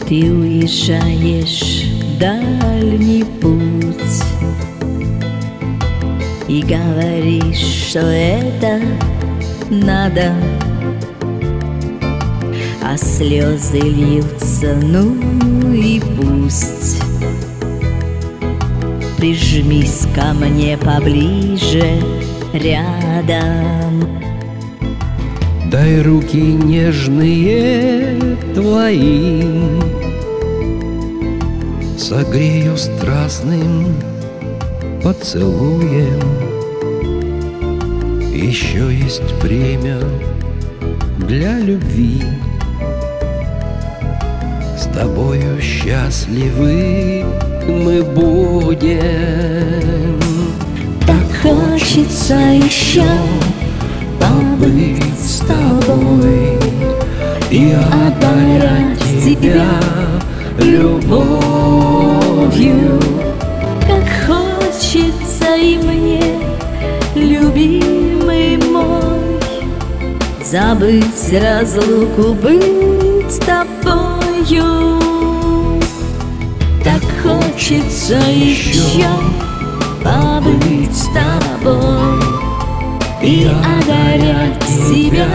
Ты уезжаешь в дальний путь и говоришь, что это надо, а слезы льются, ну и пусть. Прижмись ко мне поближе, рядом. Дай руки нежные твоим, согрею страстным поцелуем. Еще есть время для любви. С тобою счастливы мы будем. Так хочется еще побыть с тобой и одарять тебя любовью. Как хочется и мне, любимый мой, забыть разлуку, быть с тобою. Так хочется еще побыть с тобой и одарять тебя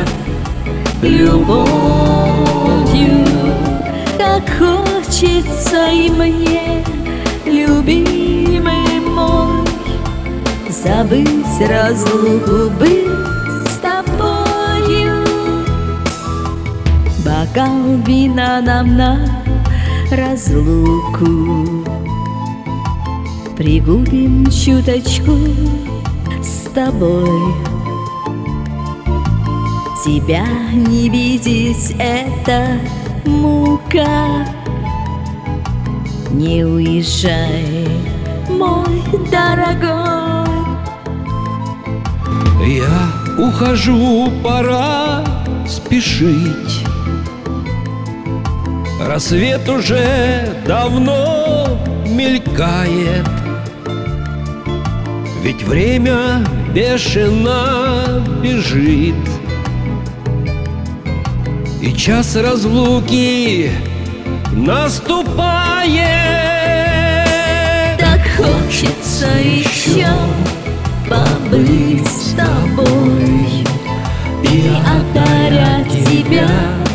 любовью. Как хочется и мне, любимый мой, забыть разлуку, быть с тобою. Бокал вина нам на разлуку, пригубим чуточку с тобой. Тебя не видеть — это мука. Не уезжай, мой дорогой. Я ухожу, пора спешить. Рассвет уже давно мелькает, ведь время бешено бежит, и час разлуки наступает. Так хочется еще побыть с тобой и одарять тебя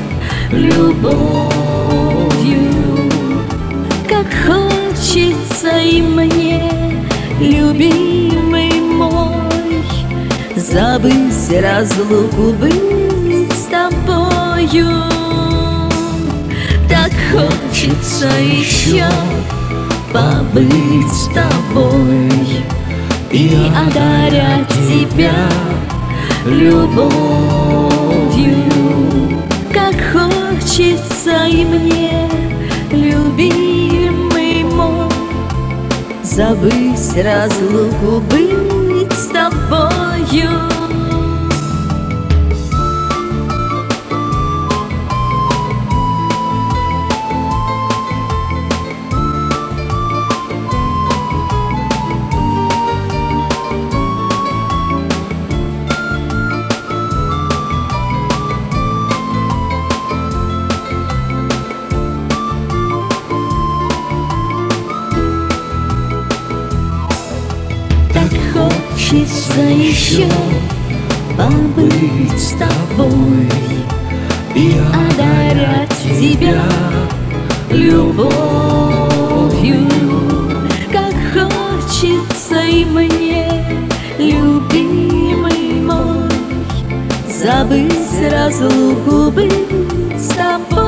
любовью. Как хочется и мне, любимый мой, забыть разлуку, быть с тобою. Так хочется еще побыть с тобой и одарять тебя любовью. Как хочется и мне, любимый мой, забыть разлуку, быть с тобою. Так хочется еще побыть с тобой и одарять тебя любовью. Как хочется и мне, любимый мой, забыть разлуку, быть с тобой.